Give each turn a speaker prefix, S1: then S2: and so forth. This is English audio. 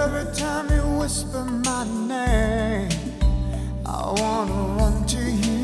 S1: Every time you whisper my name, I wanna run to you.